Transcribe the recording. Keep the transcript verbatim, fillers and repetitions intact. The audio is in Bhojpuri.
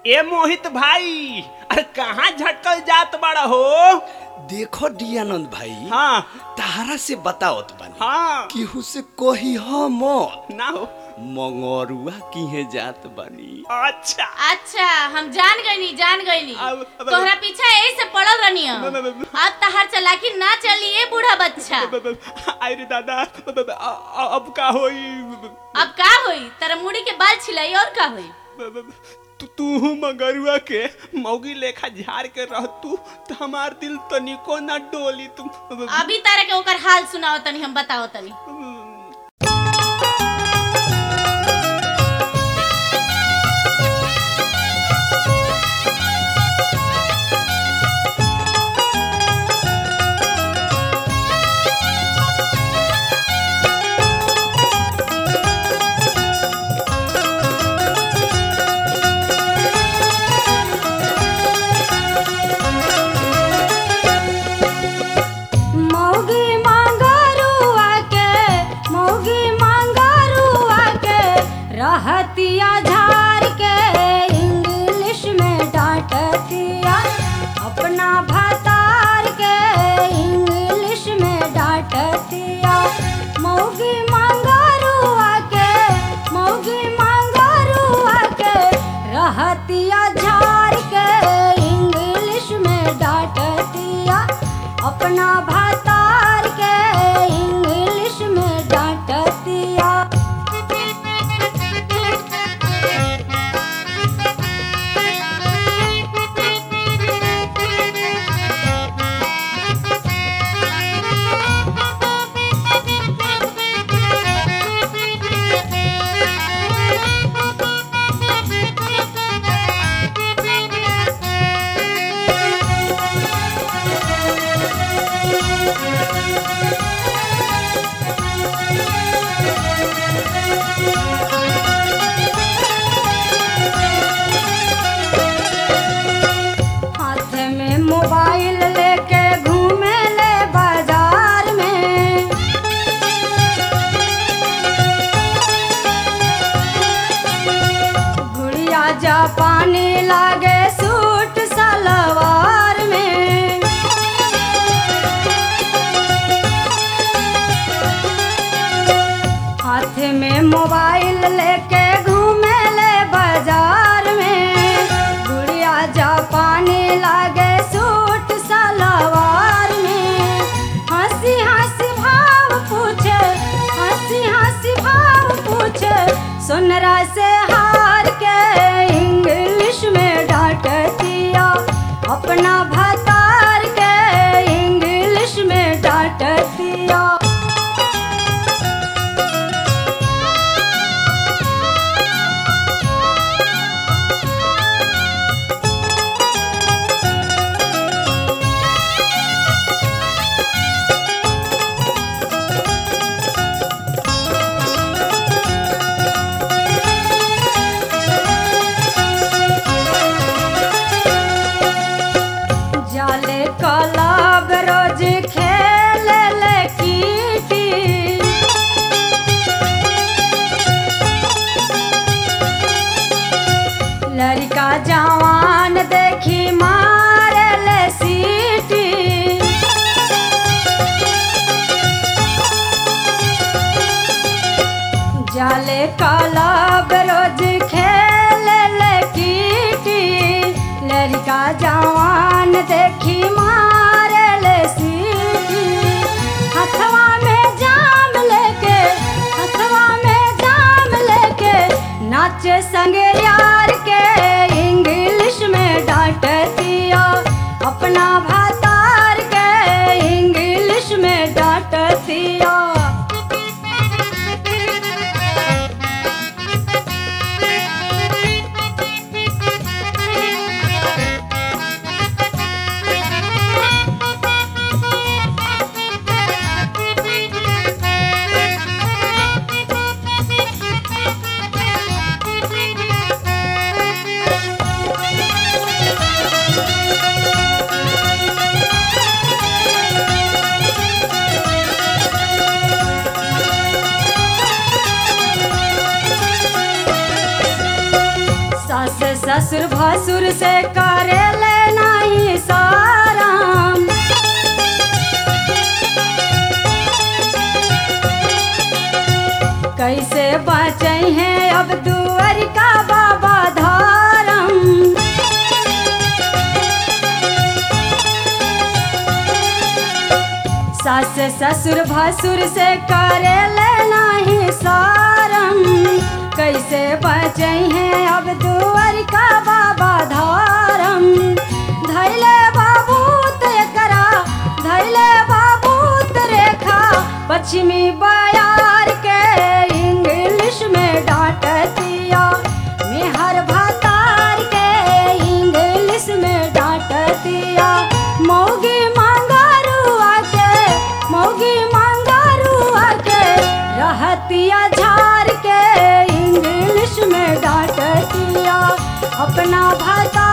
ए मोहित भाई, अरे कहाँ झटकल जात बड़ा हो? देखो दियानंद भाई, हाँ तारा से बताओ तो बनी हाँ केहू से कही हो मत ना हो। मंगरुआ किहे जात बनी। अच्छा अच्छा हम जान गईनी जान गईनी अब- अब- तोहरा पीछा यही से पड़ल रहनी हम। अब- अब- अब तहार चलाकी ना चलिए बूढ़ा बच्चा। अरे दादा अब का होई? अब का होई? तेरा मुड़ी के बाल छिलाई और का होई? तू तू मगरुआ के मौगी लेखा झाड़ के रह तू तो हमार दिल तनिको ना डोली। तुम अभी तारा के ओकर हाल सुनाओ तनी, हम बताओ तनी। रहतिया झार के इंग्लिश में डांटतिया, अपना भतार के इंग्लिश में डांटतिया। मौगी मंगरुआ के मौगी मंगरुआ के रहतिया झार के इंग्लिश में डांटतिया, अपना भतार के इंग्लिश में डांटतिया। मोबाइल लेके घूमे ले बाजार में, गुड़िया जापानी लागे सूट सलवार में। हाथ में मोबाइल लेके घूमे ले बाजार में, गुड़िया जापानी लागे सूट सलवार में। हंसी हंसी भाव पूछे हंसी हंसी भाव पूछे, सुनरा से हार के इंग्लिश में डांटतिया, अपना भतार के इंग्लिश में डांटतिया। जाले क्लब रोज खेल ले कीटी, लड़का जवान देखी मारे ले सीटी। जाले क्लब रोज खेल ले कीटी, लड़का जवान देखी मारे ले सीटी। हथवा में जाम लेके हथवा में जाम लेके नाचे संगे यार के इंग्लिश में डांटतिया, अपना भतार के इंग्लिश में डांटतिया। ससुर भसुर से करेले नहीं शरम। कैसे बचे हैं अब दुआर का बाबा धर्म। सास ससुर भसुर से करेले नहीं शरम। कैसे बचे हैं अब दुआर का बाबा धर्म। धैले बाबूत एकरा धैले बाबूत रेखा पश्चिमी बयार के इंग्लिश में डांटतिया। मेहर भतार के इंग्लिश में डांटतिया। मौगी मंगारुआ के मौगी मंगारुआ के रहतिया झार के इंग्लिश में डांटतिया। अपना भता